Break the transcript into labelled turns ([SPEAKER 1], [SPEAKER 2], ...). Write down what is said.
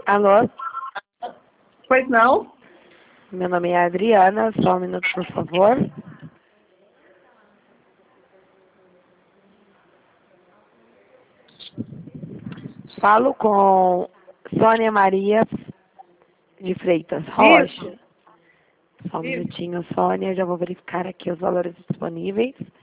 [SPEAKER 1] Alô?
[SPEAKER 2] Pois não?
[SPEAKER 1] Meu nome é Adriana, só um minuto, por favor. Falo com Sônia Maria de Freitas Rocha.
[SPEAKER 2] Isso.
[SPEAKER 1] Só um minutinho, Sônia, já vou verificar aqui os valores disponíveis.